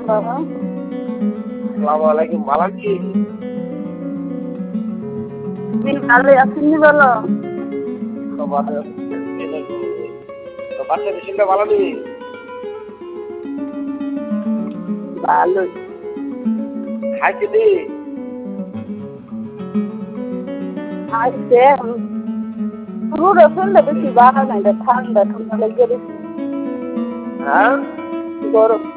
আসসালামু আলাইকুম, ভালো আছি? ভালো আছেন বলো। তো ভালো আছি। তো বাচ্চা ছেলেটা ভালো নেই? ভালো খাইছে নি? আইসে পুরো শুনলে বেশি বাড়া নাই, ঠান্ডা ঠান্ডা লেগে গেছে। হ্যাঁ? গরম